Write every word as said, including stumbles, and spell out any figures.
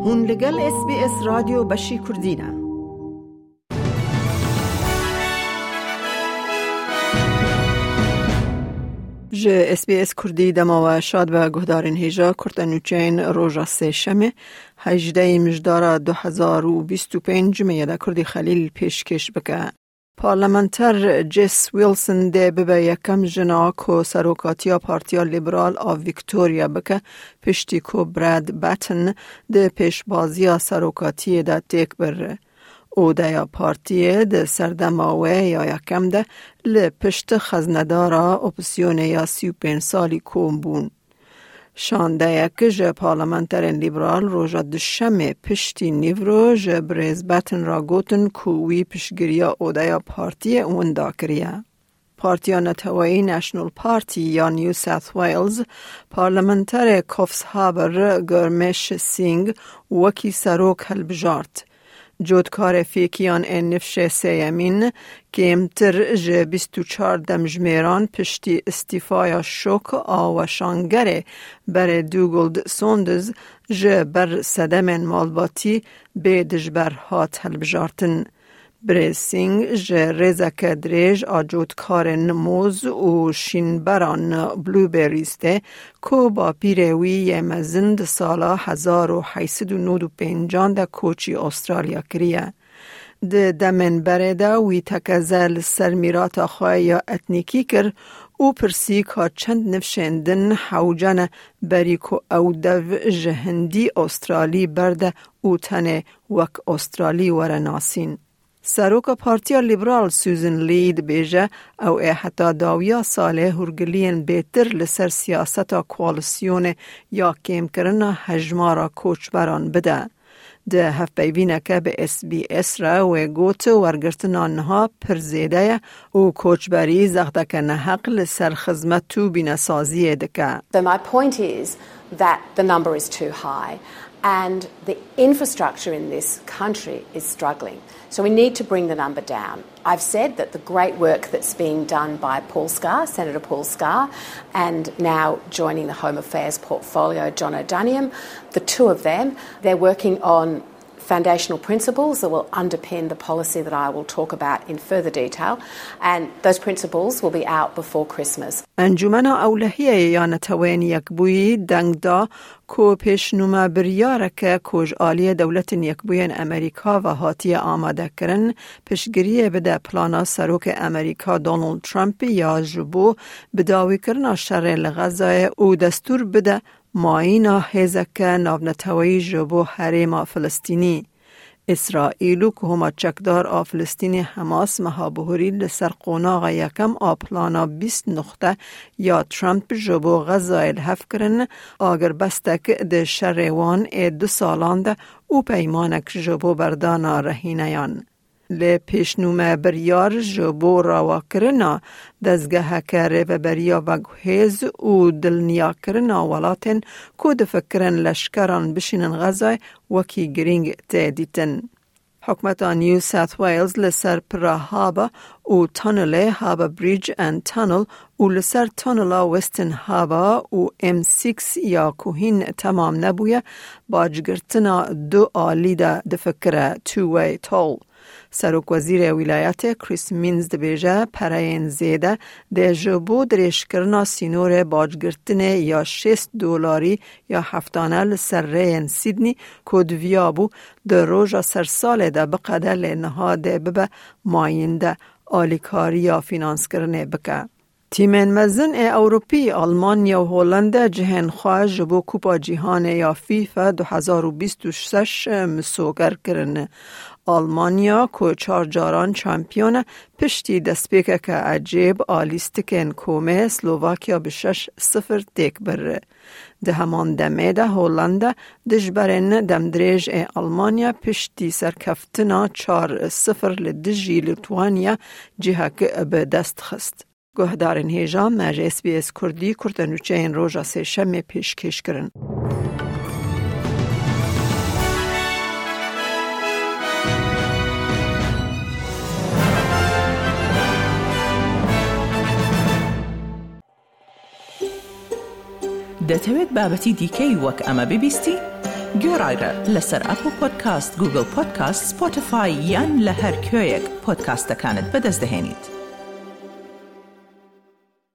هون لگل اس بی اس رادیو بشی کردینه. ج اس بی اس کردی دما و شاد و گهدارین هیجا کرتنوچین روژا سه شمه هجده مجدار دو هزار و بیست و پنج میاده کردی خلیل پیشکش بکه. پارلمانتر جیس ویلسون ده ببه یکم جنا کو سروکاتیا پارتیا لیبرال آف ویکتوریا بکه پشتی کو براد باتن ده پیش بازیا سروکاتی ده تیک بره. او ده یا پارتیه ده سردماوه یا یکم ده لپشت خزندارا اپسیون یا سی و پنج سالی کوم بون. شانده یک جه پارلمانترین لیبرال روژا دشمه پشتی نیورو جه بریز بطن را گوتن کووی پشگیریا او ده یا پارتیه اون دا کریه. پارتیا نتوایی نشنل پارتی یا نیو ساوت ویلز پارلمانتر کوفس هابر گرمش سینگ وکی سروک هل بجارت. جودکار فیکیان این نفشه سیمین که امتر جه بیست و چهار دمجمیران پشتی استیفای شوک آوشانگره بر دوگلد سوندز جه بر صدمن مالباتی به دجبر هات هلبجارتن. بریسینگ جه ریزک دریج آجودکار نموز و شینبران بلوبریسته که با پیروی یمزند سالا هزار و حیصد و نود و پینجان ده کوچی استرالیا کریه. ده دمن برده وی تکزل سرمیرات خواه یا اتنیکی کر او پرسی که چند نفشندن حوجان بریکو او دو جهندی استرالی برده او تنه وک استرالی ورناسین. سروک پارتیا لیبرال سوزن لید بیجه او ای حتی داویا ساله هرگلین بیتر لسر سیاستا کوالسیون یا کم کرنا هجمارا کوچ بران بده. ده هف بیوینه که به اس بی اس را و گوت ورگرتنا نها پرزیده و کوچبری زغده که نحق لسر خزمت تو بینسازیه دکه. So my point is that the number is too high and the infrastructure in this country is struggling. So we need to bring the number down. I've said that the great work that's being done by Paul Scar, Senator Paul Scar, and now joining the Home Affairs portfolio, John O'Duniam, the two of them, they're working on foundational principles that will underpin the policy that I will talk about in further detail, and those principles will be out before Christmas. انجمن اولهیه یا نتوین یک بوی دنگ دا کو پیشنومه بریاره که کج آلی دولت یک بوین امریکا و حاتی آماده کرن پیشگیری بده پلانا سروک امریکا دونالد ترامپ یا جبو بداوی کرنا شر لغزای او دستور بده ماینا هزک نابنتوی جبو حریم فلسطینی. اسرائیلو که هما چکدار آ فلسطینی حماس مهابهوری لسر قوناغ یکم آپلانا بیست نقطه یا ترامپ جبو غزای الحف کرن آگر بستک ده شروان ای دو سالان ده او پیمانک جبو بردانا رهینیان. لی پیشنومه بریار جبو راوا کرنا دزگه کره و بریا و گوهیز و دلنیا کرنا ولاتن کود فکرن لشکران بشینن غزای وکی گرینگ تیدیتن. حکمت نیو ساوت ویلز لسر پراهابا و تانل هابا بریج اند تانل و لسر تانل وستن هابا و ام سیکس یا کوهین تمام نبویه باجگرتنا دو آلی ده دفکره تو وی تول. سروک وزیر ولایت کریس مینز دبیجه پراین زیده ده جبو درش کرنا سینور باجگرتن یا شست دولاری یا هفتانه لسر رین سیدنی کودویابو ده روژا سر سال ده بقدر لنها ده ببه ماینده آلیکاری یا فینانس کرنه بکه. تیمن مزن اوروپی آلمانیا و هلند جهن خواه جبو کوپا جهان یا فیفا دو هزار و بیست و شش مسوگر کرنه. آلمانیا که چار جاران چمپیون پشتی دستپیکه که عجیب آلیستکن کومه سلوواکیا به شش صفر تک بره. ده همان دمه ده هلند دجبرن دمدریج آلمانیا پشتی سرکفتنا چار صفر لدجی لیتوانیا جهک به دست خست. گهدارین هیجام مج اس بی اس کردی کرتنوچه این روژا سه شمه پیش کش کرن. دەتەوێت بابەتی دیکەی وەک ئەمە ببیستی؟ گۆڕایرە لەسەر ئەپل پۆدکاست، گوگل پۆدکاست، سپۆتیفای یان لە هەر کوێیەک پۆدکاستەکانت بەدەست دەهێنیت.